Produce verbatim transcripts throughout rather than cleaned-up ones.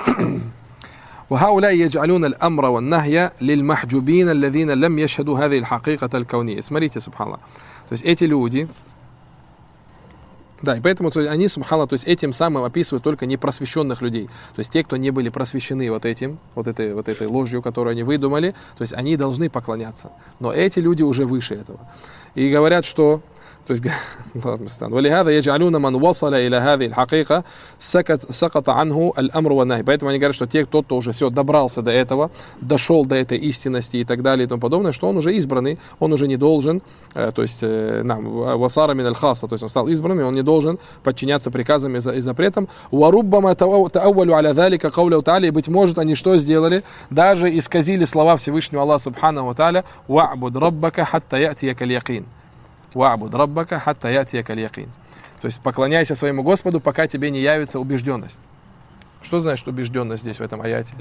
وهؤلاء يجعلون الأمر والنهي للمحجوبين الذين لم يشهدوا هذه الحقيقة الكونية. Смотрите, субханаллах. То есть эти люди, да, и поэтому то есть, они, субханаллах, то есть этим самым описывают только непросвещенных людей. То есть те, кто не были просвещены вот этим, вот этой, вот этой ложью, которую они выдумали, то есть они должны поклоняться. Но эти люди уже выше этого. И говорят, что то есть, ولهذا يجعلون من وصل إلى هذه الحقيقة سقط سقط عنه الأمر والنهي. Поэтому они говорят, что те, кто, кто уже все добрался до этого, дошел до этой истинности и так далее и тому подобное, что он уже избранный, он уже не должен, то есть, нам, васара мин аль-хасса, то есть он стал избранным, и он не должен подчиняться приказам и запретам. وَرُبَّمَا تَأَوَّلُوا عَلَى ذَلِكَ قَوْلَهُ تَعَالَى. И быть может, они что сделали? Даже исказили слова Всевышнего Аллаха Субханаху ва Тааля: وَعْبُدْ رَبَّكَ حَتَّى يَأْتِيَكَ الْيَقِينُ. وَعْبُدْ رَبَّكَ حَتَّى يَأْتِيَكَ الْيَقِينُ. То есть поклоняйся своему Господу, пока тебе не явится убежденность. Что значит убежденность здесь в этом аяте?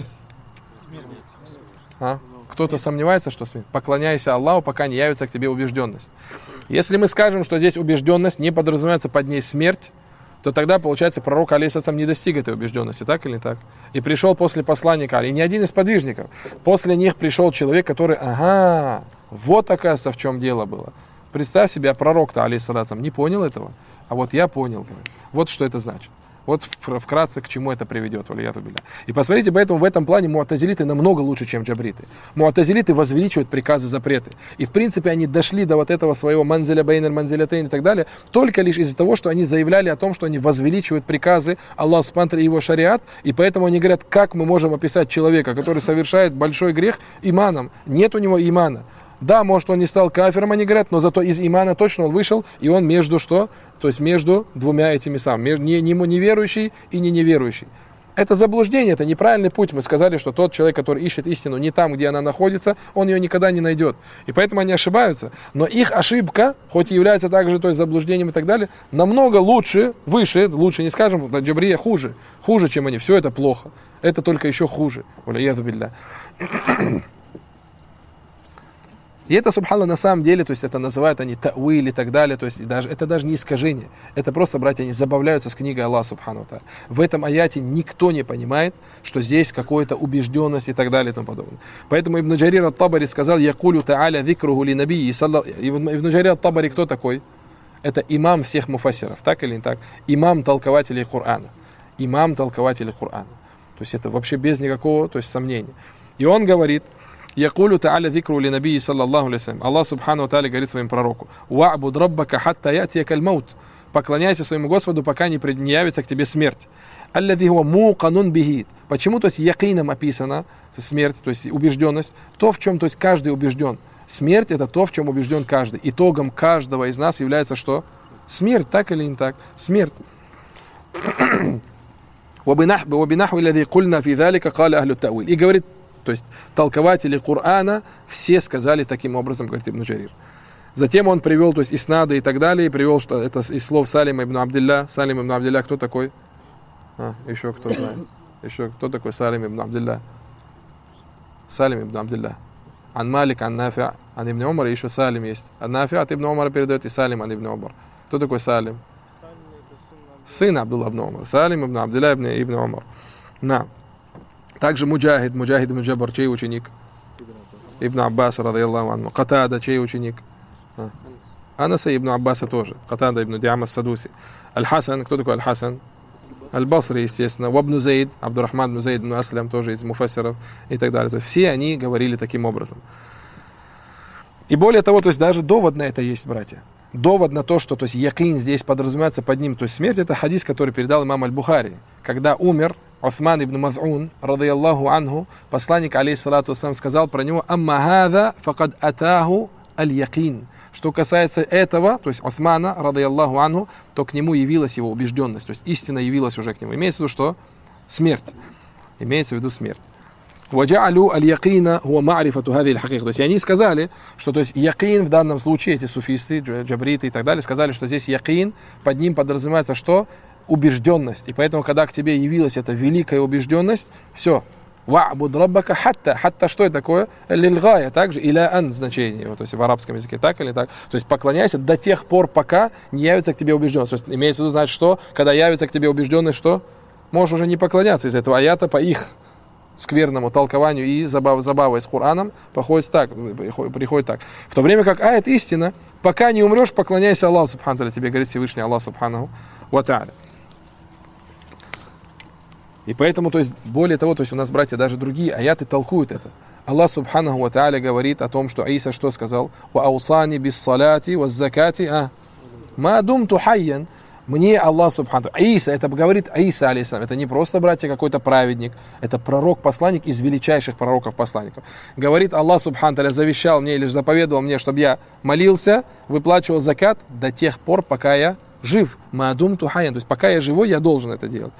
А? Кто-то сомневается, что смерть? Поклоняйся Аллаху, пока не явится к тебе убежденность. Если мы скажем, что здесь убежденность, не подразумевается под ней смерть, то тогда, получается, пророк алейхиссалям не достиг этой убежденности, так или не так? И пришел после посланника, и ни один из подвижников. После них пришел человек, который, ага, вот оказывается, в чем дело было. Представь себе, пророк-то, алейхиссалям, не понял этого, а вот я понял. Вот что это значит. Вот вкратце к чему это приведет. И посмотрите, поэтому в этом плане муатазилиты намного лучше, чем джабриты. Муатазилиты возвеличивают приказы, запреты. И в принципе они дошли до вот этого своего манзиля бейнер, манзилятейн и так далее, только лишь из-за того, что они заявляли о том, что они возвеличивают приказы Аллаха Субхану и его шариат, и поэтому они говорят, как мы можем описать человека, который совершает большой грех, иманом. Нет у него имана. Да, может, он не стал кафиром, они говорят, но зато из имана точно он вышел, и он между что? То есть между двумя этими самыми, не, не неверующий и не неверующий. Это заблуждение, это неправильный путь. Мы сказали, что тот человек, который ищет истину не там, где она находится, он ее никогда не найдет. И поэтому они ошибаются. Но их ошибка, хоть и является также то есть, заблуждением и так далее, намного лучше, выше, лучше не скажем, джабрия хуже, хуже, чем они. Все это плохо. Это только еще хуже. И это, субханаллах, на самом деле, то есть это называют они тауиль и так далее, то есть даже, это даже не искажение. Это просто, братья, они забавляются с книгой Аллаха Субхану ва Тааля. В этом аяте никто не понимает, что здесь какая-то убежденность и так далее и тому подобное. Поэтому Ибн Джарир ат-Табари сказал: «Якулю та'аля викруху ли набии». Ибн Джарир ат-Табари кто такой? Это имам всех муфассиров, так или не так? Имам толкователей Корана. Имам толкователей Корана. То есть это вообще без никакого то есть, сомнения. И он говорит: Якулю та'аля викру ли набии саллаллаху алейхи. Аллах Субхану ва Тааля говорит своему пророку: «Ва'буд раббака хатта я'тияка аль-маут». Поклоняйся своему Господу, пока не явится к тебе смерть. Аллади хуа муканун бихи. Почему, то есть, якином описана смерть, то есть убежденность, то, в чем, то есть, каждый убежден. Смерть — это то, в чем убежден каждый. Итогом каждого из нас является что? Смерть, так или не так? Смерть. И говорит, то есть толкователи Корана все сказали таким образом, говорит Ибн Джарир. Затем он привел, то есть иснады и так далее, и привел, что это из слов Салима ибн Абдилля. Салим ибн Абдилля кто такой? А, еще кто знает? Еще кто такой Салим ибн Абдилля? Салим ибн Абдилля. Ан Малик, ан Нафи, ан ибн Умар, и еще Салим есть. Ан Нафи от ибн Умара передает, и Салим ан ибн Умар. Кто такой Салим? Сын Абдулла ибн Умар. Салим ибн Абдилля ибн, ибн Умар. На. Также Муджахид, Муджахид ибн Джабар, чей ученик? Ибн Аббас, радийаллаху анху. Катада, чей ученик? А. Анаса ибн Аббаса тоже. Катада ибн Диама ас-Садуси. Аль-Хасан, кто такой Аль-Хасан? Аль-Басри, естественно. Вабну Зейд, Абдурахман ибн Зейд ибн Аслям, тоже из муфассиров и так далее. То есть все они говорили таким образом. И более того, то есть даже довод на это есть, братья. Довод на то, что то есть якин здесь подразумевается под ним, то есть смерть, это хадис, который передал имам Аль-Бухари. Когда умер Усман ибн Маз'ун, радийаллаху анху, посланник, алейхиссалату вассалам, сказал про него: «Амма хаза факад атаху аль-якин». Что касается этого, то есть Усмана, радийаллаху анху, то к нему явилась его убежденность, то есть истина явилась уже к нему. Имеется в виду, что смерть. Имеется в виду смерть. وَجَعَلُوا الْيَقِينَ هُوَ مَعْرِفَةُ هَذِهِ الْحَقِيقَةِ. То есть они сказали, что то есть якин в данном случае, эти суфисты, джабриты и так далее, сказали, что здесь якин, под ним подразумевается что? Убежденность. И поэтому, когда к тебе явилась эта великая убежденность, все. «Ва'буд раббака хатта». Хатта что это такое? «Лильгая», также «иля ан» значение, вот, то есть в арабском языке, так или так. То есть поклоняйся до тех пор, пока не явится к тебе убежденность. То есть имеется в виду, значит, что? Когда явится к тебе убежденность, что? можешь уже не поклоняться из этого аята по их скверному толкованию и забав, забавой с Кораном походит так, приходит так. В то время как аят истина, пока не умрешь, поклоняйся Аллаху субхану ва, тебе говорит Всевышний Аллах субханаху ва тааля. И поэтому, то есть, более того, то есть у нас, братья, даже другие аяты толкуют это. Аллах субханаху ва тааля говорит о том, что Иса что сказал? «Ва аусани бис салати ва закати а ма думту хайян». Мне Аллах субхану. Иса, это говорит Иса алейхиссалям. Это не просто, братья, какой-то праведник. Это пророк-посланник из величайших пророков-посланников. Говорит Аллах субхану, завещал мне или заповедовал мне, чтобы я молился, выплачивал закат до тех пор, пока я жив. Маадум тухаян. То есть пока я живой, я должен это делать.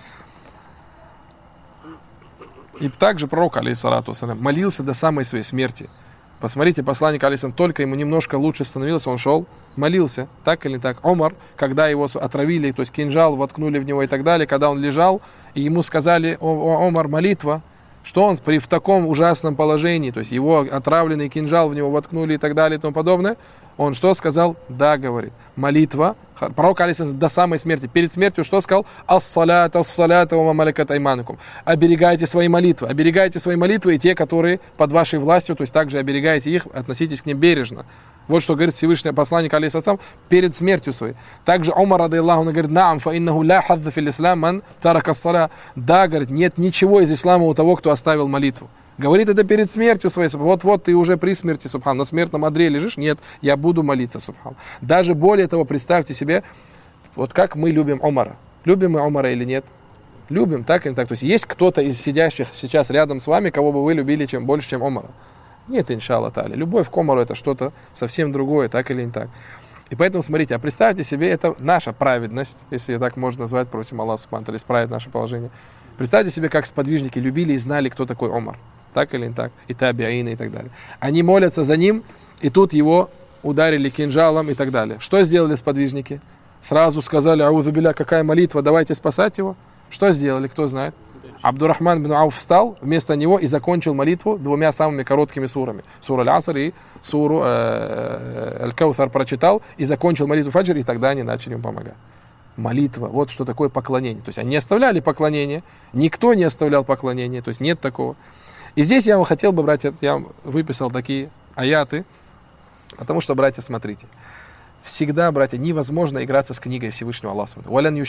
И также пророк, алейхиссалату вассалям, молился до самой своей смерти. Посмотрите, посланник, алейхиссалям, только ему немножко лучше становилось, он шел, молился, так или так. Омар, когда его отравили, то есть кинжал воткнули в него и так далее, когда он лежал, и ему сказали: о, Омар, молитва, что он при, в таком ужасном положении, то есть его отравленный кинжал в него воткнули и так далее и тому подобное, он что сказал? Да, говорит, молитва. Пророк, алейхиссалям, до самой смерти, перед смертью что сказал? Ас-салят, ас-салят, ва малакат айманукум. Оберегайте свои молитвы, оберегайте свои молитвы и те, которые под вашей властью, то есть также оберегайте их, относитесь к ним бережно. Вот что говорит Всевышний посланник, алейхиссалам, перед смертью своей. Также Умар, радиаллаху анху, говорит: наам, фа иннаху ла хадда фил ислам ман тарака ас-саля. Да, говорит, нет ничего из ислама у того, кто оставил молитву. Говорит это перед смертью своей. Вот-вот ты уже при смерти, субхан, на смертном одре лежишь. Нет, я буду молиться, субхан. Даже более того, представьте себе, вот как мы любим Умара. Любим мы Умара или нет? Любим, так или так. То есть есть кто-то из сидящих сейчас рядом с вами, кого бы вы любили чем больше, чем Умара? Нет, иншаллах та'аля. Любовь к Умару — это что-то совсем другое, так или не так. И поэтому, смотрите, а представьте себе, это наша праведность, если так можно назвать, просим Аллаха субхану ва тааля исправить наше положение. Представьте себе, как сподвижники любили и знали, кто такой Умар. Так или не так, и табиаины и так далее. Они молятся за ним, и тут его ударили кинжалом и так далее. Что сделали сподвижники? Сразу сказали: аузу билля, какая молитва, давайте спасать его. Что сделали, кто знает? Абдурахман бин Ауф встал вместо него и закончил молитву двумя самыми короткими сурами. Сура Аль-Аср и суру э, Аль-Каусар прочитал и закончил молитву Фаджр, и тогда они начали ему помогать. Молитва, вот что такое поклонение. То есть они не оставляли поклонение, никто не оставлял поклонение, то есть нет такого. И здесь я вам хотел бы, братья, я вам выписал такие аяты, потому что, братья, смотрите, всегда, братья, невозможно играться с книгой Всевышнего Аллаха.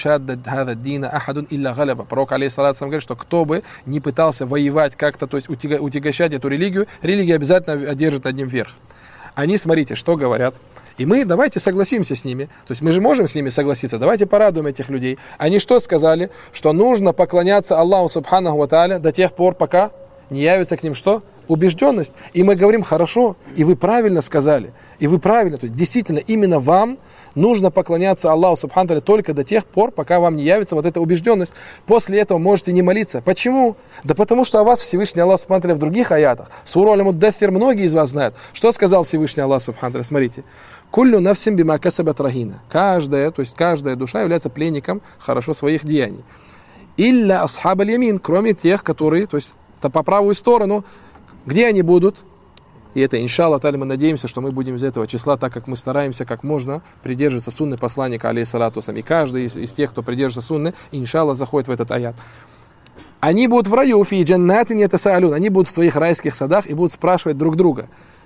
Пророк, алейхиссалату говорит, что кто бы не пытался воевать как-то, то есть утягощать эту религию, религия обязательно одержит над ним верх. Они, смотрите, что говорят. И мы давайте согласимся с ними. То есть мы же можем с ними согласиться. Давайте порадуем этих людей. Они что сказали? Что нужно поклоняться Аллаху субханаху ва тааля до тех пор, пока не явится к ним что? Убежденность. И мы говорим: хорошо, и вы правильно сказали, и вы правильно, то есть действительно именно вам нужно поклоняться Аллаху субхану ва тааля только до тех пор, пока вам не явится вот эта убежденность. После этого можете не молиться. Почему? Да потому что о вас Всевышний Аллах субхану ва тааля в других аятах. Сура Аль-Муддассир многие из вас знают. Что сказал Всевышний Аллах субхану ва тааля? Смотрите. Куллю нафсин бима касабат рахина. Каждая, то есть каждая душа является пленником хорошо своих деяний. Илля асхаб аль-ямин, кроме тех, которые, то есть по правую сторону, где они будут? И это, иншаллах та'аля, мы надеемся, что мы будем из этого числа, так как мы стараемся как можно придерживаться сунны посланника, алейхиссалату вассалям. И каждый из, из тех, кто придерживается сунны, иншаллах, заходит в этот аят. Они будут в раю, фи джаннатин ятасаалюн. Они будут в своих райских садах и будут спрашивать друг друга: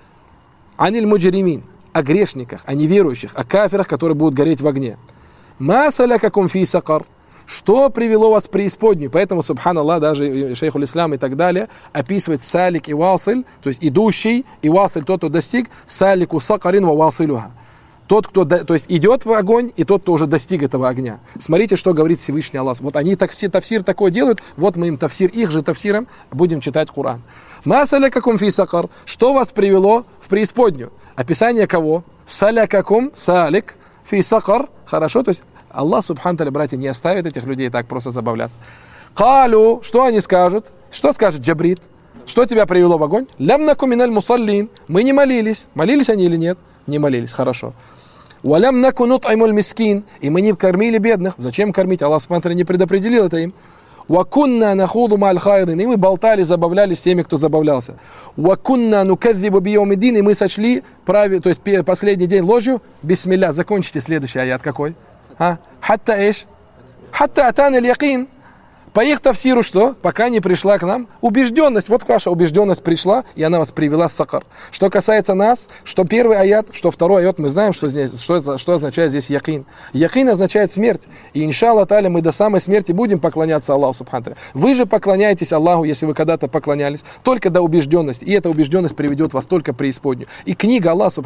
аниль муджримин, о грешниках, о неверующих, о кафирах, которые будут гореть в огне. Ма салякакум фи сакар. Что привело вас в преисподнюю? Поэтому, субханаллах, даже шейх аль-Ислам и так далее описывает салик и василь, то есть идущий, и василь, тот, кто достиг, салику сакарин ва василюха. Тот, кто, то есть идет в огонь, и тот, кто уже достиг этого огня. Смотрите, что говорит Всевышний Аллах. Вот они тафсир, тафсир такой делают, вот мы им тафсир, их же тафсиром будем читать Коран. Ма салякакум фи сакар. Что вас привело в преисподнюю? Описание кого? Салякакум, салик, фи сакар. Хорошо, то есть Аллах субхану ва тааля, братья, не оставит этих людей так просто забавляться. Калю, что они скажут? Что скажет Джабрит? Что тебя привело в огонь? Лям наку миналь мусаллин. Мы не молились. Молились они или нет? Не молились, хорошо. Валям наку нут'имуль мискин. И мы не кормили бедных. Зачем кормить? Аллах субхану ва тааля не предопределил это им. Вакунна нахуду ма'аль хайдин. И мы болтали, забавлялись с теми, кто забавлялся. Вакунна нукадзибу бийомиддин. И мы сочли, прави, то есть последний день ложью. Бисмилля. Закончите следующий аят какой? А? Хатта эш? Хатта атан аль-якин. По их тафсиру что? Пока не пришла к нам убежденность. Вот ваша убежденность пришла, и она вас привела в сакар. Что касается нас, что первый аят, что второй аят, мы знаем, что, здесь, что, это, что означает здесь якин. Якин означает смерть. И иншаллах та'аля мы до самой смерти будем поклоняться Аллаху субхану. Вы же поклоняетесь Аллаху, если вы когда-то поклонялись, только до убежденности. И эта убежденность приведет вас только в преисподнюю. И книга Аллаха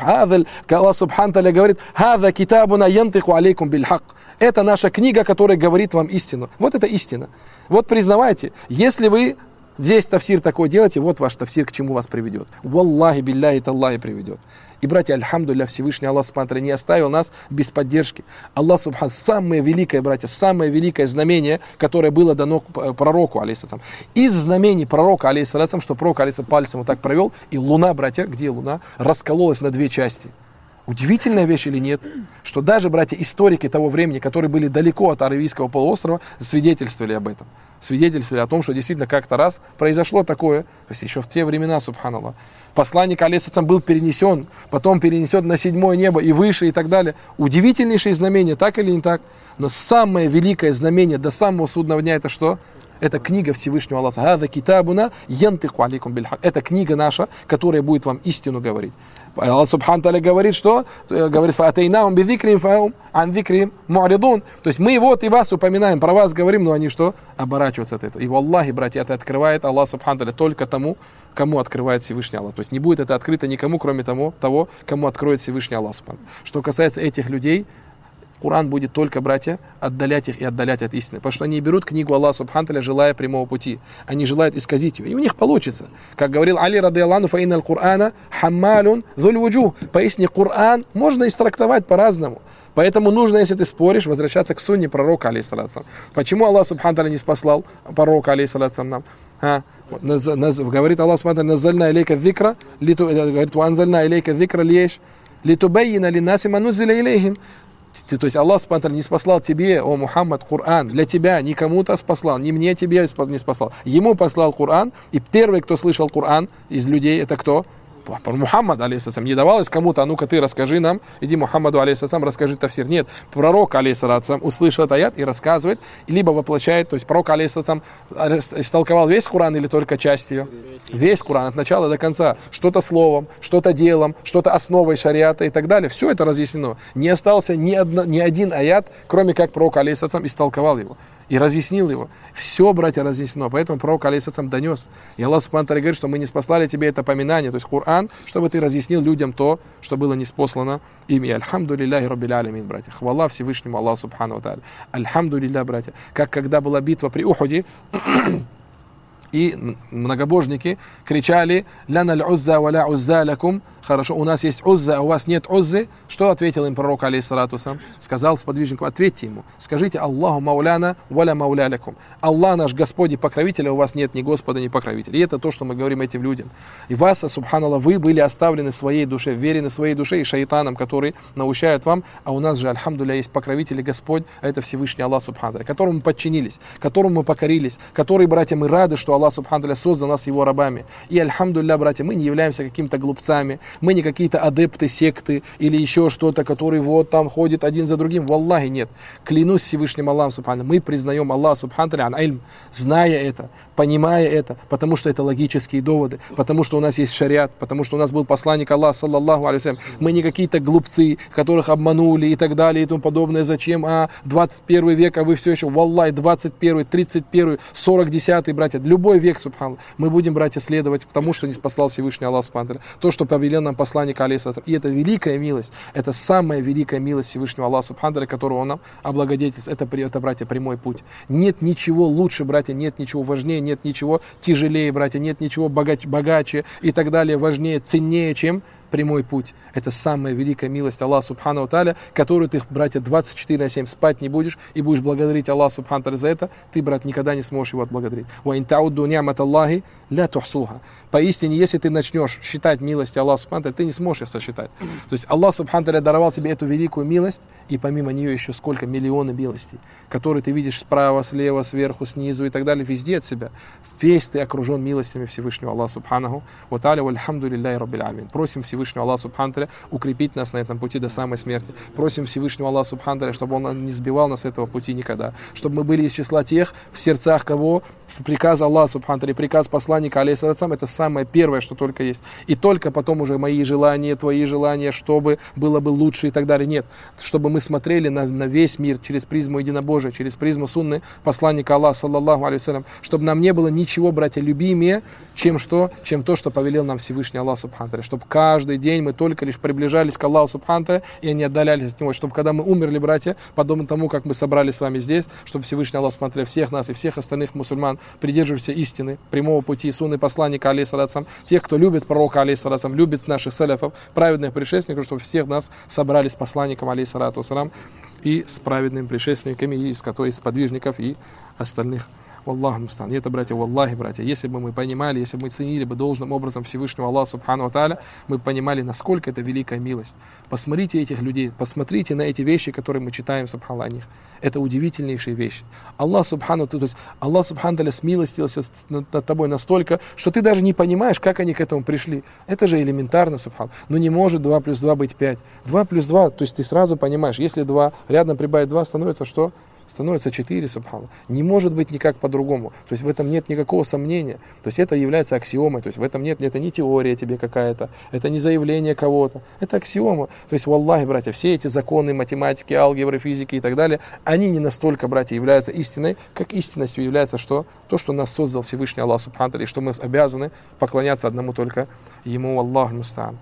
субхану говорит: «Хаза китабуна янтику алейкум бильхак». Это наша книга, которая говорит вам истину. Вот это истина. Вот признавайте, если вы здесь тафсир такой делаете, вот ваш тафсир к чему вас приведет. Валлахи билляхи таллахи приведет. И, братья, альхамдулилля, Всевышний Аллах субхану не оставил нас без поддержки. Аллах субхану, самое великое, братья, самое великое знамение, которое было дано пророку, алейхиссалям. Из знамений пророка, алейхиссалям, что пророк, алейхиссалям, пальцем вот так провел, и луна, братья, где луна, раскололась на две части. Удивительная вещь или нет, что даже, братья, историки того времени, которые были далеко от Аравийского полуострова, свидетельствовали об этом. Свидетельствовали о том, что действительно как-то раз произошло такое, то есть еще в те времена, субханаллах. Посланник алейхиссалям был перенесен, потом перенесен на седьмое небо и выше и так далее. Удивительнейшие знамения, так или не так? Но самое великое знамение до самого судного дня это что? Это книга Всевышнего Аллаха. «Хаза китабуна янтику алейкум бильхак». Это книга наша, которая будет вам истину говорить. Аллах субхану тааля говорит, что? Говорит: «Фаатайнахум бидзикрихим фахум ан зикрихим му'ридун». То есть мы вот и вас упоминаем, про вас говорим, но они что? Оборачиваются от этого. И валлахи, братья, это открывает Аллах субхану тааля только тому, кому открывает Всевышний Аллах. То есть не будет это открыто никому, кроме того, того кому откроет Всевышний Аллах субхану. Что касается этих людей, Коран будет только, братья, отдалять их и отдалять от истины. Потому что они берут книгу Аллаха субхану тааля, желая прямого пути. Они желают исказить ее. И у них получится. Как говорил Али радийаллаху анху: «Фа инналь Кур'ана хаммалун зуль вуджух». Поясни, Коран можно истрактовать по-разному. Поэтому нужно, если ты споришь, возвращаться к сунне пророка, алейхиссалям. Почему Аллах субхану тааля не спаслал пророка, алейхиссалям, нам? А, вот, наз, наз, говорит Аллах субхану тааля: «Наззальна илейка зикра», говорит: «Ва анзальна илейка зикра лиеш, литубаййина линнаси ма нуззиля илейхим». То есть Аллах субхану тааля не спаслал тебе, о Мухаммад, Коран, для тебя, не кому-то спаслал, не мне тебе не спаслал. Ему послал Коран, и первый, кто слышал Коран из людей, это кто? Мухаммад, алейхиссалям. Не давалось кому-то: а ну-ка ты расскажи нам, иди Мухаммаду, алейхиссалям, расскажи тафсир. Нет, пророк, алейхиссалям, услышал этот аят и рассказывает, либо воплощает. То есть пророк, алейхиссалям, истолковал весь Коран или только часть ее? Весь Коран, от начала до конца. Что-то словом, что-то делом, что-то основой шариата и так далее. Все это разъяснено. Не остался ни, одно, ни один аят, кроме как пророк, алейхиссалям, истолковал его и разъяснил его. Все, братья, разъяснено. Поэтому пророк, алейхиссалям, донес. И Аллах субхану тааля говорит, что мы не спаслали тебе это поминание, то есть Коран, чтобы ты разъяснил людям то, что было ниспослано ими. Альхамдулиллахи раббил алямин, братья. Хвала Всевышнему Аллаху субхану тааля. Альхамдулилля, братья. Как когда была битва при Ухуде, и многобожники кричали: «Ляна аль-узза ва ля узза лякум». Хорошо, у нас есть узза, а у вас нет уззы. Что ответил им пророк, алейхиссалату вассалям? Сказал сподвижнику: ответьте ему, скажите: «Аллаху мауляна ва ля мауля лякум». Аллах наш Господь и покровитель, а у вас нет ни Господа, ни покровителя. И это то, что мы говорим этим людям. И вас, субханаллах, вы были оставлены своей душе, верены своей душе и шайтанам, которые научают вам, а у нас же, альхамдулилля, есть покровитель и Господь, а это Всевышний Аллах субхану тааля, которому мы подчинились, которому мы покорились, который, братья, мы рады, что Аллах субхану тааля создал нас его рабами. И альхамдулилля, братья, мы не являемся какими-то глупцами, мы не какие-то адепты секты или еще что-то, которые вот там ходят один за другим. Валлахи, нет. Клянусь Всевышним Аллахом субхану. Мы признаем Аллах субхану тааля ан ильм, зная это, понимая это, потому что это логические доводы, потому что у нас есть шариат, потому что у нас был посланник Аллаха, саллаллаху алейхи ва саллям. Мы не какие-то глупцы, которых обманули и так далее и тому подобное. Зачем? А двадцать первый век, а вы все еще, валлахи, двадцать первый, тридцать первый, сорок десятый, братья, любой век, субхану. Мы будем, братья, следовать тому, что не спаслал Всевышний Аллах субхану тааля, то, что повелел нам посланник алейхиссалам. И это великая милость, это самая великая милость Всевышнего Аллаха субхану тааля, которого он нам облагодетельствует. Это, это, братья, прямой путь. Нет ничего лучше, братья, нет ничего важнее, нет ничего тяжелее, братья, нет ничего богаче, богаче и так далее, важнее, ценнее, чем прямой путь. Это самая великая милость Аллаха субхану тааля, которую ты, братья, двадцать четыре на семь спать не будешь и будешь благодарить Аллаха субхану тааля за это, ты, брат, никогда не сможешь его отблагодарить. Ва ин таудду ни'мат Аллахи ля тухсуха. Поистине, если ты начнешь считать милости Аллаха субхану тааля, ты не сможешь их сосчитать. То есть Аллах субхану тааля даровал тебе эту великую милость, и помимо нее еще сколько миллионы милостей, которые ты видишь справа, слева, сверху, снизу и так далее, везде от себя. Весь ты окружен милостями Всевышнего Аллаха субханаху ва тааля. Вальхамдулиллахи раббил алямин. Просим Всевышнего Всевышнего Аллаха Субхану ва Тааля укрепить нас на этом пути до самой смерти. Просим Всевышнего Аллаха Субхану ва Тааля, чтобы Он не сбивал нас с этого пути никогда. Чтобы мы были из числа тех, в сердцах кого приказ Аллаха Субхану ва Тааля, приказ посланника, алейхиссалям, это самое первое, что только есть. И только потом уже мои желания, твои желания, чтобы было бы лучше и так далее. Нет. Чтобы мы смотрели на, на весь мир через призму единобожия, через призму сунны посланника Аллаха, саллаллаху алейхи, чтобы нам не было ничего, братья, любимее, чем что, чем то, что повелел нам Всевышний Аллах Субхану ва Тааля. Чтобы каждый день мы только лишь приближались к Аллаху Субхану ва Тааля и не отдалялись от Него. Чтобы когда мы умерли, братья, подобно тому, как мы собрались с вами здесь, чтобы Всевышний Аллах Субхану ва Тааля всех нас и всех остальных мусульман, придерживающихся истины, прямого пути сунны посланника, алейхиссалям, тех, кто любит пророка, алейхиссалям, любит наших саляфов, праведных предшественников, чтобы всех нас собрали с посланником, алейхиссалату вассалам, и с праведными предшественниками, и с, то есть сподвижников и остальных. Аллаху мустан. И это, братья, валлахи, братья, если бы мы понимали, если бы мы ценили бы должным образом Всевышнего Аллаха Субхану ва Тааля, мы бы понимали, насколько это великая милость. Посмотрите этих людей, посмотрите на эти вещи, которые мы читаем, субханаллах, о них. Это удивительнейшие вещи. Аллах Субхану, то есть Аллах Субхану ва Тааля смилостился над, над тобой настолько, что ты даже не понимаешь, как они к этому пришли. Это же элементарно, субханаллах. Но не может два плюс два быть пять. два плюс два, то есть ты сразу понимаешь, если два рядом прибавить два, становится что? Становится четыре, субханаллах. Не может быть никак по-другому. То есть в этом нет никакого сомнения. То есть это является аксиомой. То есть в этом нет, это не теория тебе какая-то, это не заявление кого-то. Это аксиома. То есть, валлахи, братья, все эти законы математики, алгебры, физики и так далее, они не настолько, братья, являются истиной, как истинностью является что? То, что нас создал Всевышний Аллах Субхану ва Тааля, и что мы обязаны поклоняться одному только Ему, Аллаху мустаан.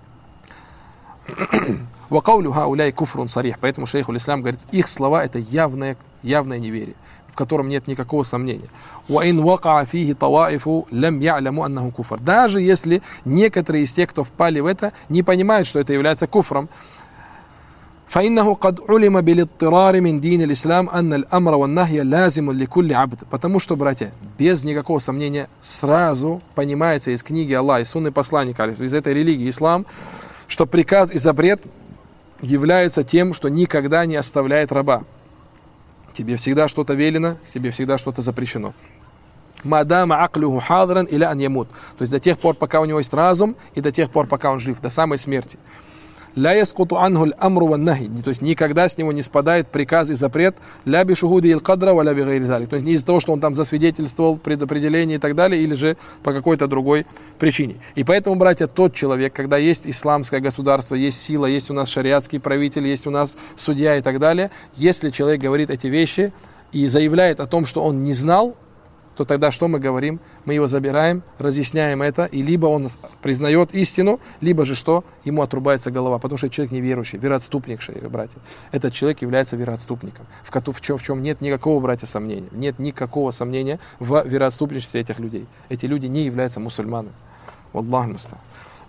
وَقَوْلُ هَؤُلَاءِ كُفْرٌ صَرِيحٌ. Поэтому шейх аль-Ислам говорит, их слова это явное, явное неверие, в котором нет никакого сомнения. وَإِنْ وَقَعَ فِيهِ طَوَائِفُ لَمْ يَعْلَمُوا أَنَّهُ كُفْرٌ. Даже если некоторые из тех, кто впали в это, не понимают, что это является куфром. فإنه قد علم بالاضطرار من دين الإسلام أن الأمر والنهي لازم لكل عبد. Потому что, братья, без никакого сомнения сразу понимается из книги Аллаха, из сунны посланника, из этой религии ислам, что приказ и запрет является тем, что никогда не оставляет раба. Тебе всегда что-то велено, тебе всегда что-то запрещено. Мадама аклюху хадран или ан ямут. То есть до тех пор, пока у него есть разум, и до тех пор, пока он жив, до самой смерти. Ля яскуту анху аль-амру ван-нахи. То есть никогда с него не спадает приказ и запрет. Ля би шухуди иль-кадра ва ля би гайри залик. То есть не из-за того, что он там засвидетельствовал предопределение и так далее, или же по какой-то другой причине. И поэтому, братья, тот человек, когда есть исламское государство, есть сила, есть у нас шариатский правитель, есть у нас судья и так далее, если человек говорит эти вещи и заявляет о том, что он не знал, то тогда что мы говорим? Мы его забираем, разъясняем это, и либо он признает истину, либо же что? Ему отрубается голова, потому что это человек неверующий, вероотступник, братья. Этот человек является вероотступником, в, в, чем, в чем нет никакого, братья, сомнения. Нет никакого сомнения в вероотступничестве этих людей. Эти люди не являются мусульманами. Аллаху муста'ан.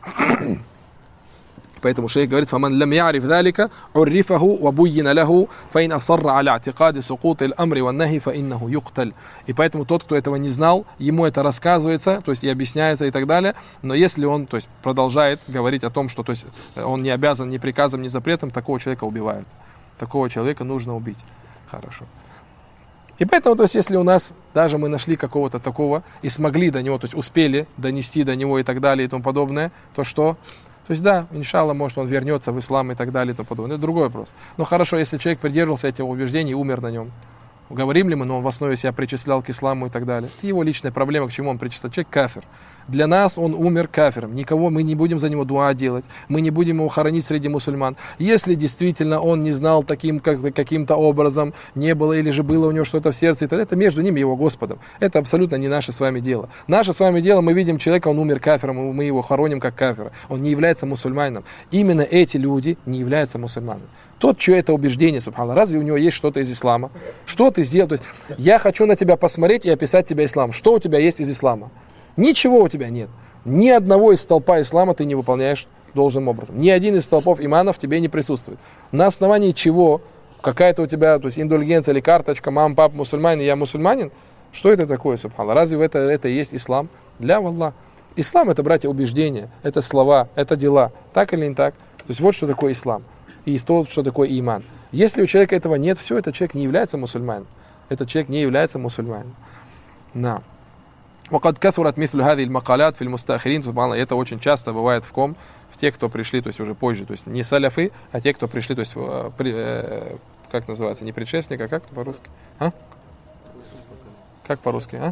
Поэтому шейх говорит: «Фаман лам я'риф залика, уррифаху ва буйина лаху, фа ин асарра аля атикади сукут аль-амри ван нахи, фа иннаху юкталь». И поэтому тот, кто этого не знал, ему это рассказывается, то есть и объясняется и так далее. Но если он, то есть, продолжает говорить о том, что, то есть, он не обязан ни приказом, ни запретом, такого человека убивают. Такого человека нужно убить. Хорошо. И поэтому, то есть, если у нас даже мы нашли какого-то такого и смогли до него, то есть успели донести до него и так далее и тому подобное, то что? То есть, да, иншаллах, может, он вернется в ислам и так далее и тому подобное. Это другой вопрос. Но хорошо, если человек придерживался этих убеждений и умер на нем. Говорим ли мы, но он в основе себя причислял к исламу и так далее. Это его личная проблема, к чему он причислял. Человек кафир. Для нас он умер кафиром. Никого мы не будем за него дуа делать. Мы не будем его хоронить среди мусульман. Если действительно он не знал таким как, каким-то образом, не было или же было у него что-то в сердце, то это между ним и его Господом. Это абсолютно не наше с вами дело. Наше с вами дело, мы видим человека, он умер кафиром, и мы его хороним как кафира. Он не является мусульманином. Именно эти люди не являются мусульманами. Тот, чье это убеждение, субханаллах, разве у него есть что-то из ислама? Что ты сделал? То есть, я хочу на тебя посмотреть и описать тебя ислам. Что у тебя есть из ислама? Ничего у тебя нет. Ни одного из столпа ислама ты не выполняешь должным образом. Ни один из столпов имана в тебе не присутствует. На основании чего? Какая-то у тебя, то есть, индульгенция или карточка, мам, пап, мусульманин, я мусульманин? Что это такое, субханаллах? Разве это, это и есть ислам? Ля валлах. Ислам — это, братья, убеждения, это слова, это дела. Так или не так? То есть, вот что такое ислам. И то, что такое иман. Если у человека этого нет, все, этот человек не является мусульманином. Этот человек не является мусульманином. На. وقد كثرت مثل هذه المقالات في المستأخرين. Это очень часто бывает в ком? В тех, кто пришли, то есть уже позже, то есть не саляфы, а те, кто пришли, то есть при, э, как называется, не предшественник, а как по-русски? А? Как по-русски, а?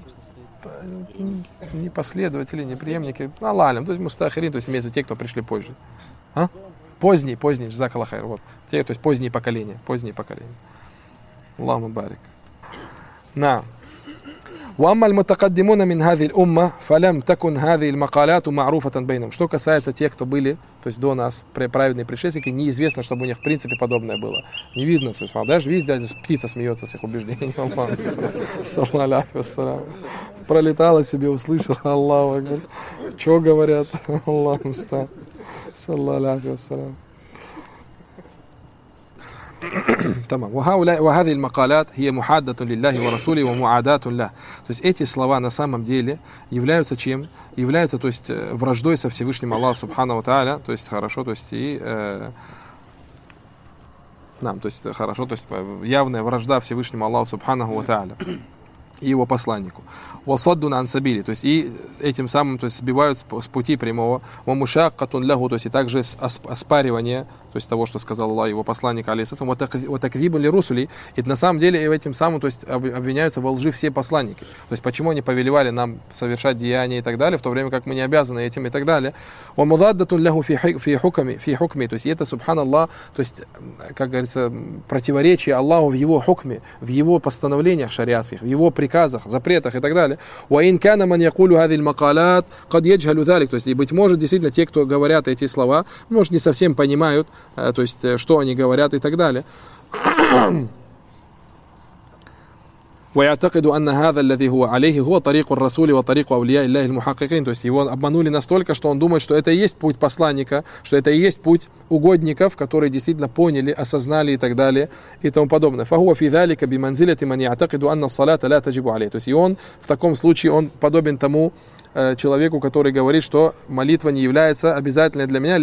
Не последователи, не преемники, алалям, то есть мустахирин, то есть имеется в виду те, кто пришли позже. А? Поздние, поздние, джазак Аллах хайр, вот. Те, то есть поздние поколения, поздние поколения. Аллаху барик. На. وأما المتقدمون من هذه الأمة فلم تكن هذه المقالات معروفة بينهم. Что касается тех, кто были, то есть до нас, праведные предшественники, неизвестно, чтобы у них в принципе подобное было. Не видно, то есть, даже видишь, даже птица смеется с их убеждений. Пролетала себе, услышала, Аллаху акбар. Что говорят? Аллаху муста'ан. Саллаллаху ассалям. تمام. وهؤلاء وهذه المقالات هي محادة لله ورسوله ومعاداة له. То есть эти слова на самом деле являются чем? Являются, то есть, враждой со Всевышним Аллахом Субхану ва Тааля, то есть хорошо, то есть и э, нам, то есть хорошо, то есть явная вражда Всевышнему Аллаху Субхану ва Тааля и его посланнику. Васаддун ан сабили, то есть и этим самым, то есть сбивают с пути прямого. Вамушаккатун лаху, то есть и также оспаривание, то есть того, что сказал Аллах, его посланник алейхиссалам. Ватакзибун ли русули, и на самом деле этим самым, то есть обвиняются во лжи все посланники. То есть почему они повелевали нам совершать деяния и так далее, в то время как мы не обязаны этим и так далее. Вамудаддатун лаху фи хуками, фи хукми, то есть это, субханаллах, то есть, как говорится, противоречие Аллаху в его хукме, в его постановлениях шариатских, в его приказах, запретах и так далее. وَإِنْ كَانَ مَنْ يَقُولُ هَذِهِ الْمَقَالَاتِ قَدْ يَجْهَلُ ذَلِكَ. То есть, и быть может, действительно, те, кто говорят эти слова, может, не совсем понимают, то есть, что они говорят и так далее. ويعتقد أن هذا الذي هو عليه هو طريق الرسول وطريق أولياء الله المحققين. То есть его обманули настолько, что он думает, что это и есть путь посланника, что это и есть путь угодников, которые действительно поняли, осознали и так далее и тому подобное. فهو في ذلك بمنزلة من يعتقد أن الصلاة لا تجب عليه. То есть и он в таком случае он подобен тому человеку, который говорит, что молитва не является обязательной для меня,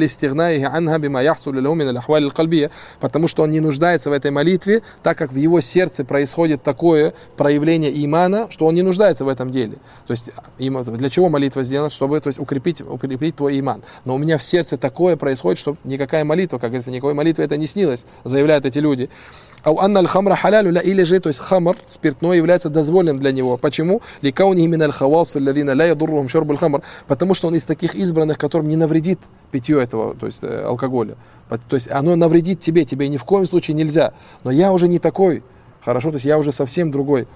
потому что он не нуждается в этой молитве, так как в его сердце происходит такое проявление имана, что он не нуждается в этом деле. То есть для чего молитва сделана? Чтобы, то есть, укрепить, укрепить твой иман. Но у меня в сердце такое происходит, что никакая молитва, как говорится, никакой молитвы это не снилось, заявляют эти люди. Ау анна аль-хамра халялю ла, или же, то есть хамр, спиртное, является дозволенным для него. Почему? Ликаунихи мин аль-хавас алладина ла ядуррухум шурбу аль-хамр. Потому что он из таких избранных, которым не навредит питье этого, то есть э, алкоголя. То есть оно навредит тебе, тебе ни в коем случае нельзя. Но я уже не такой, хорошо, то есть я уже совсем другой.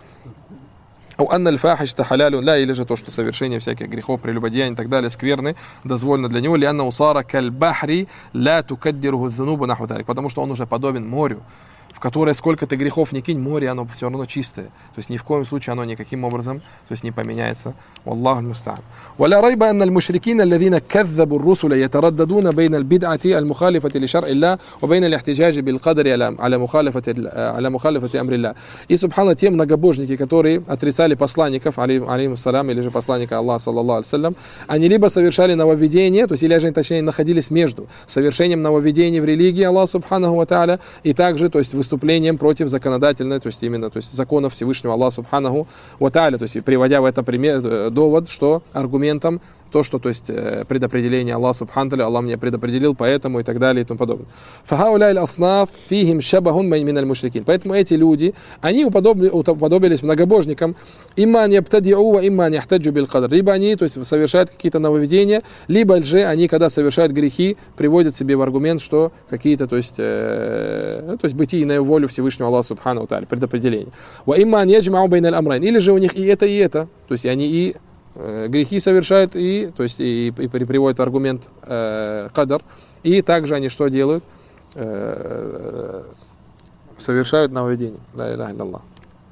Ау анна аль-фахишта халялю ла, или же то, что совершение всяких грехов, прелюбодеяний и так далее, скверны, дозволено для него. Ли анна усара каль-бахри ла тукаддируху дзунубу наху талик. Потому что он уже подобен морю, в которое сколько ты грехов не кинь, море, оно все равно чистое. То есть ни в коем случае оно никаким образом, то есть не поменяется. Валлаху муста'ан. ولا ريب أن المشركين الذين كذبوا الرسل يترددون بين البدعة المخالفة لشرع الله وبين الاحتجاج بالقدر على على مخالفة على مخالفة أمر الله. И субхана, те многобожники, которые отрицали посланников, алейхим салям, или же посланника Аллаха, саллаллаху алейхи вассалям, они либо совершали нововведение, то есть или же, точнее, находились между совершением нововведений в религии Аллаха субханаху ва тааля и также, то есть выступлением против законодательной, то есть именно, то есть законов Всевышнего Аллаха субханаху ва тааля, то есть приводя в это пример, довод, что аргументом то, что, то есть предопределение Аллаха субхану ва тааля, Аллах мне предопределил, поэтому и так далее и тому подобное. Фахауляй аль-аснав фихим шабахун мин аль-мушрикин. Поэтому эти люди, они уподобились многобожникам, имма не ябтади'у, имма не яхтаджу бил кадр. Либо они, то есть совершают какие-то нововведения, либо же они, когда совершают грехи, приводят себе в аргумент, что какие-то, то есть, э, то есть бытийную волю Всевышнего Аллаха субхану ва тааля, предопределение. Ва имма не яджмау бейн аль-амрайн. Или же у них и это, и это, то есть они и грехи совершают, и, то есть, и, и, и приводят аргумент э, кадр, и также они что делают? Э, совершают нововведение. Ла иляха илlallah.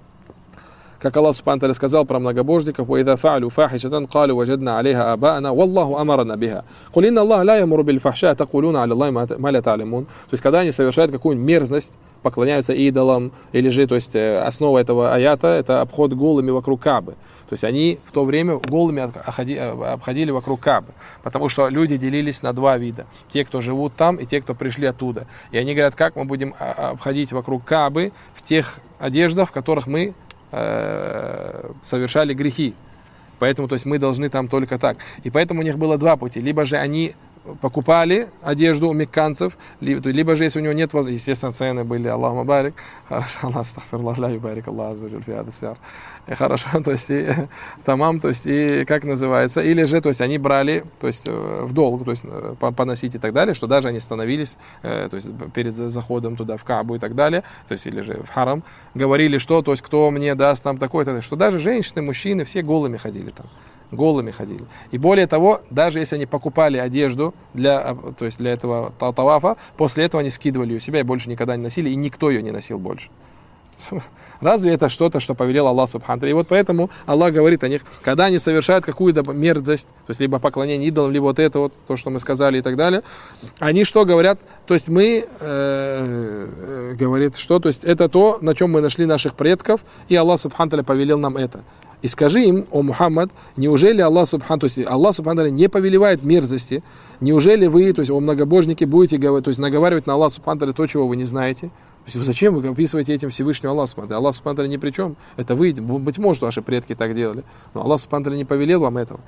Как Аллах субхану ва тааля сказал про многобожников: وَإِذَا فَعَلُوا فَاحِشَةً قَالُوا وَجَدْنَا عَلَيْهَا آبَاءَنَا وَاللَّهُ أَمَرَنَا بِهَا قُلْ إِنَّ اللَّهَ لَا يَأْمُرُ بِالْفَحْشَاءِ تَقُولُونَ عَلَى اللَّهِ مَا لَا تَعْلَمُونَ. То есть, когда они совершают какую-нибудь мерзость, поклоняются идолам, или же, то есть, основа этого аята — это обход голыми вокруг Каабы. То есть, они в то время голыми обходили вокруг Каабы, потому что люди делились на два вида: те, кто живут там, и те, кто пришли оттуда. И они говорят: как мы будем обходить вокруг Каабы в тех одеждах, в которых мы совершали грехи. Поэтому, то есть, мы должны там только так. И поэтому у них было два пути. Либо же они покупали одежду у мекканцев, либо, либо же, если у него нет возможности, естественно, цены были, Аллаху барик, хорошо, Аллах, астагфирлах, ля юбарик, Аллах, азуджаль, фи ада сяр. Хорошо, то есть, и, тамам, то есть, и, как называется, или же, то есть, они брали, то есть, в долг, то есть, поносить и так далее, что даже они становились, то есть, перед заходом туда, в Каабу и так далее, то есть, или же в Харам, говорили, что, то есть, кто мне даст там такое-то, что даже женщины, мужчины, все голыми ходили там. Голыми ходили. И более того, даже если они покупали одежду для, то есть для этого тавафа, после этого они скидывали ее себя и больше никогда не носили, и никто ее не носил больше. Разве это что-то, что повелел Аллах Субхану? И вот поэтому Аллах говорит о них, когда они совершают какую-то мерзость, то есть либо поклонение идолам, либо вот это вот, то, что мы сказали и так далее, они что говорят? То есть мы, э, говорит, что? То есть это то, на чем мы нашли наших предков, и Аллах Субхану повелел нам это. И скажи им, о Мухаммад, неужели Аллах Субхану, то есть Аллах Субхану не повелевает мерзости, неужели вы, то есть о многобожники, будете говорить, то есть наговаривать на Аллах Субхану то, чего вы не знаете? То есть зачем вы описываете этим Всевышнего Аллаха Субхану? Аллах Субхану ни при чем. Это вы, быть может, ваши предки так делали, но Аллах Субхану не повелел вам этого.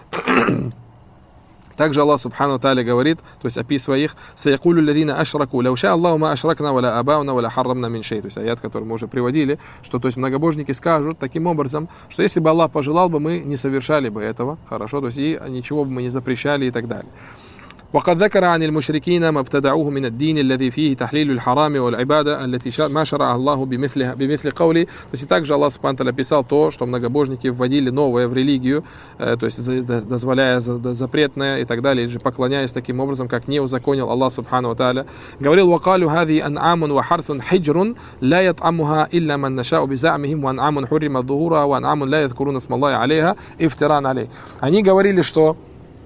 Также Аллах Субхану Тааля говорит, то есть описывая их, «Саякулю ладина ашраку, лауша Аллаху ма ашракна, валя абауна, валя харрамна мин шей». То есть аят, который мы уже приводили, что то есть многобожники скажут таким образом, что если бы Аллах пожелал бы, мы не совершали бы этого, хорошо, то есть и ничего бы мы не запрещали и так далее. وقد ذكر عن المشركين ما ابتدعوه من الدين الذي فيه تحليل الحرام والعبادة التي ما شرع الله بمثلها بمثل قوله. То есть и также Аллах Субхану Тааля писал то, что многобожники вводили новое в религию, то есть дозволяя запретное и так далее, и же поклоняясь таким образом, как не узаконил Аллах Субхану Тааля. Говорил: وقالوا هذه أنعام وحرث حجر لا يطعمها إلا من نشاء بزعمهم وأنعام حرم ظهورها وأنعام لا يذكرون اسم الله عليها افتراء عليه. Они говорили, что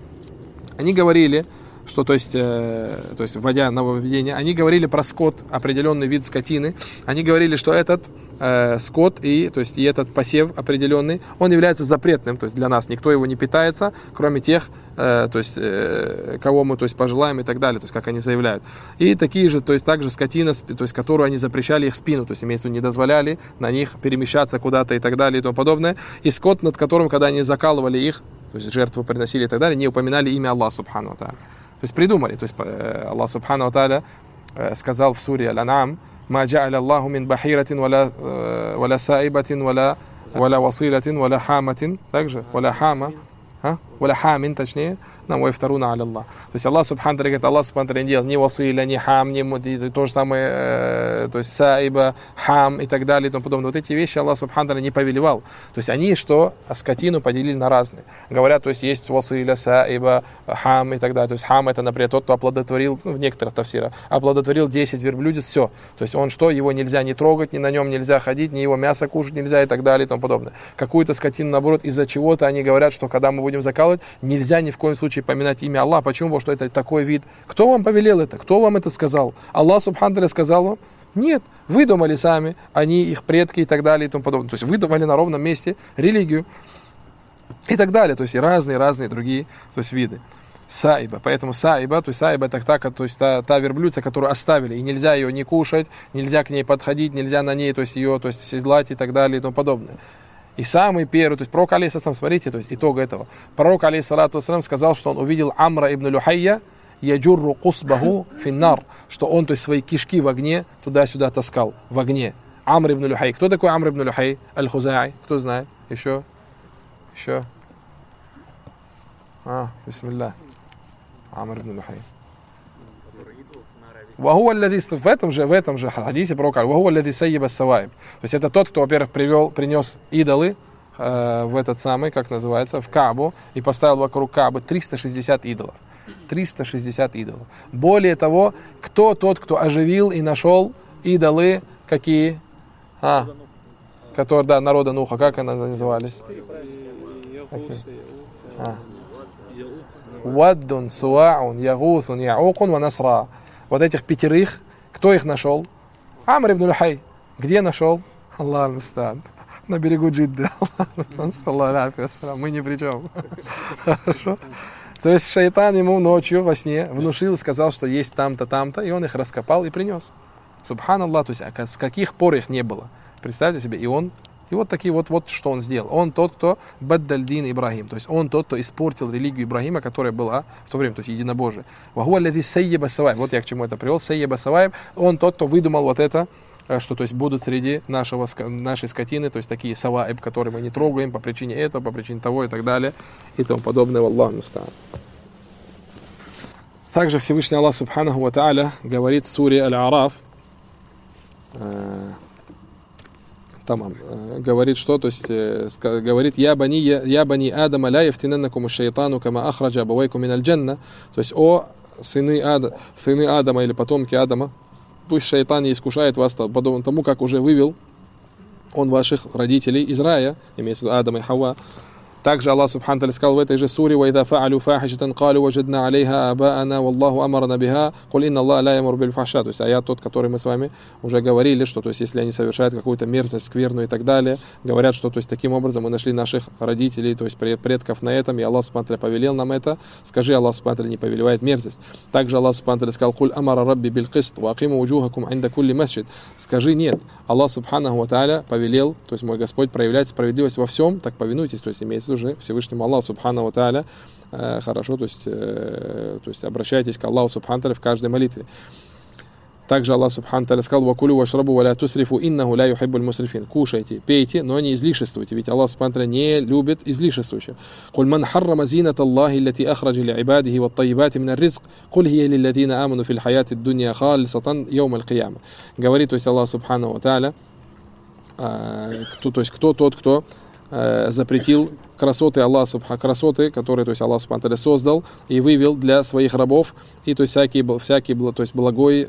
они говорили что, то есть, э, то есть, вводя нововведение, они говорили про скот, определенный вид скотины. Они говорили, что этот э, скот и, то есть, и этот посев определенный, он является запретным, то есть для нас никто его не питается, кроме тех, э, то есть, э, кого мы, то есть, пожелаем и так далее, то есть, как они заявляют. И такие же, то есть, также скотина, то есть, которую они запрещали их спину, то есть, имеется в виду, не дозволяли на них перемещаться куда-то и так далее и тому подобное. И скот, над которым, когда они закалывали их, то есть, жертву приносили и так далее, не упоминали имя Аллаха Субхану Тааля. То есть придумали, то есть Аллах Субхану Тааля сказал в суре Аль-Ан'ам: «Ма джа'аля Аллаху мин бахиратин, валя саибатин, валя василатин, валя хаматин». Также, валя хама, валя хамин, точнее, нам ваифтаруна аля Аллах. То есть Аллах Субхану Тааля говорит, Аллах Субхану Тааля не делал ни василя, ни хам, ни то же самое, то есть саиба, хам и так далее и тому подобное. Вот эти вещи Аллах Субхану Тааля не повелевал. То есть они что? Скотину поделили на разные. Говорят, то есть есть василя, саиба, хам и так далее. То есть хам это, например, тот, кто оплодотворил, ну, в некоторых тафсирах, оплодотворил десять верблюдец, все. То есть он что? Его нельзя не трогать, ни на нем нельзя ходить, ни его мясо кушать нельзя и так далее и тому подобное. Какую-то скотину, наоборот, из-за чего-то они говорят, что когда мы будем закалывать, нельзя ни в коем случае поминать имя Аллаха. Почему? Потому что это такой вид. Кто вам повелел это? Кто вам это сказал? Аллах Субхану Тааля сказал вам? Нет. Вы думали сами, они, их предки и так далее и тому подобное. То есть вы думали на ровном месте религию и так далее. То есть и разные-разные другие, то есть виды. Саиба. Поэтому саиба, то есть саиба это та, то есть та, та верблюдца, которую оставили, и нельзя ее не кушать, нельзя к ней подходить, нельзя на ней, то есть ее, то есть седлать и так далее и тому подобное. И самый первый, то есть пророк алейхиссалам, смотрите, то есть итог этого. Пророк алейхиссалам сказал, что он увидел Амра ибн Люхайя, яджурру кусбаху финнар, что он, то есть свои кишки в огне туда-сюда таскал, в огне. Амр ибн Люхай. Кто такой Амр ибн Люхай? Аль-Хузаи. Кто знает? Еще? Еще? А, бисмилля. Амр ибн Люхай. В этом же, в этом же хадисе пророк говорит, то есть это тот, кто, во-первых, привел, принес идолы э, в этот самый, как называется, в Каабу, и поставил вокруг Каабы триста шестьдесят идолов. триста шестьдесят идолов. Более того, кто тот, кто оживил и нашел идолы, какие? А, которые, да, народа Нуха, как они назывались? Ваддун, Суаун, Ягуthун, Яукун, Ванасра. Вот этих пятерых, кто их нашел? Амр ибн Люхай. Где нашел? Аллах мустан. На берегу Джидды. Мы ни при чем. Хорошо. То есть шайтан ему ночью во сне внушил и сказал, что есть там-то, там-то, и он их раскопал и принес. Субханаллах, то есть а с каких пор их не было? Представьте себе, и он И вот такие вот, вот что он сделал. Он тот, кто баддаль дин Ибрахим. То есть он тот, кто испортил религию Ибрахима, которая была в то время, то есть единобожие. Вахуа лази сайяба саваиб. Вот я к чему это привел. Сайяба саваиб. Он тот, кто выдумал вот это, что то есть будут среди нашего, нашей скотины, то есть такие саваиб, которые мы не трогаем по причине этого, по причине того и так далее и тому подобное. Аллаху муста'ан. Также Всевышний Аллах Субханаху ва Тааля говорит в суре Аль-Араф, э, тамам, э, говорит что, то есть э, говорит «Я бани, я, я бани Адама ля яфтинаннакум шайтану кама ахраджа абавайкум миналь джанна». То есть «О сыны, Ада, сыны Адама» или потомки Адама, пусть шайтан не искушает вас подобно тому, как уже вывел он ваших родителей из рая, имеется в виду Адама и Хавва. Также Аллах Субхану Тааля сказал в этой же суре: «Ва идha фа'алю фахишатан калю ваджадна алейха аба'ана валлаху амарна биха, куль инна Аллах ля ямур биль фахша». То есть аят тот, который мы с вами уже говорили, что то есть если они совершают какую-то мерзость, скверную и так далее, говорят, что то есть таким образом мы нашли наших родителей, то есть предков на этом, и Аллах Субхану Тааля повелел нам это. Скажи, Аллах Субхану Тааля не повелевает мерзость. Также Аллах Субхану Тааля сказал: «Куль амара рабби биль кист ва акиму вуджухакум инда кулли масджид». Скажи, нет, Аллах Субханаху ва Тааля повелел, то есть мой Господь, проявлять справедливость во всем, так повинуйтесь, то есть имеется уже Всевышнему Аллаху Субхану ва Тааля, э, хорошо, то есть, э, то есть обращайтесь к Аллаху Субхану Тааля в каждой молитве. Также Аллах Субхану Тааля сказал: «Вакулю вашрабу ва ля тусрифу иннаху ля юхиббуль мусрифин». Кушайте, пейте, но не излишествуйте, ведь Аллах Субхану Тааля не любит излишествующих. «Куль ман харрама зинат Аллахи лати ахраджа ли ибадихи ва тайибати мин ар-ризк, куль хия лилладина аману фил хаяти ад-дунья халисатан йоум аль-кияма». Говорит, то есть Аллах Субхану ва Тааля, э, кто, то есть кто тот, кто э, запретил красоты Аллаха Субхану, красоты, которые, то есть Аллах Субхану Тааля создал и вывел для своих рабов, и то есть всякий, всякий то есть благой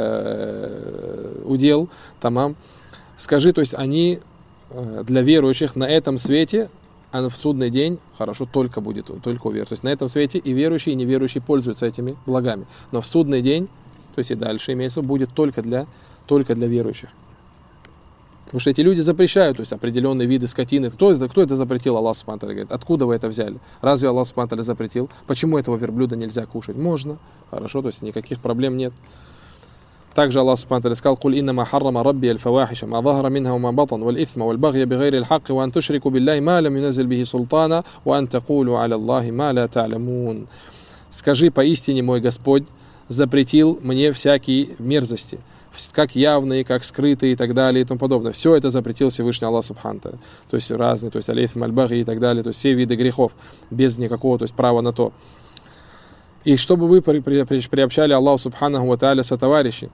э, удел, тамам. Скажи, то есть они э, для верующих на этом свете, а в судный день, хорошо, только будет, только увер. То есть на этом свете и верующие, и неверующие пользуются этими благами. Но в судный день, то есть и дальше имеется, будет только для, только для верующих. Потому что эти люди запрещают, то есть определенные виды скотины. Кто, кто это запретил? Аллах Субхану Тааля говорит. Откуда вы это взяли? Разве Аллах Субхану Тааля запретил? Почему этого верблюда нельзя кушать? Можно. Хорошо, то есть никаких проблем нет. Также Аллах Субхану Тааля сказал: «Куль иннама харрама рабби аль-фавахиша, ма захара минха ва ма батан, валь ithma, валь багья бигайри аль-хакки, ва ан тушрику билляхи ма лам юназзиль бихи султана, ва ан такулу аля Аллахи ма ля та'ламун». Скажи, поистине мой Господь запретил мне всякие мерзости, как явные, как скрытые и так далее и тому подобное. Все это запретил Всевышний Аллах Субхану Тааля. То есть разные, то есть алейфим аль-баги и так далее, то есть все виды грехов, без никакого, то есть права на то. И чтобы вы при, при, при, приобщали Аллаху Субханаху ва Тааля сотоварищей,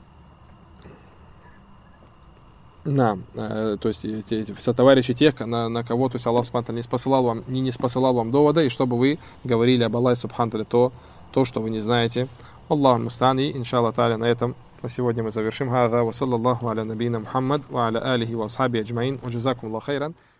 на, э, то есть те, сотоварищи тех, на, на кого, то есть Аллах Субхану Тааля не спосылал вам, не, не спосылал вам довода, и чтобы вы говорили об Аллахе Субхану Тааля то, то, что вы не знаете. Аллаху муста'ан. И иншаллах тааля на этом на сегодня мы завершим. Хаза ва саллаллаху аля набийна Мухаммад ва аля алихи ва асхаби аджмаин. Ва джазакум Аллаху хайран.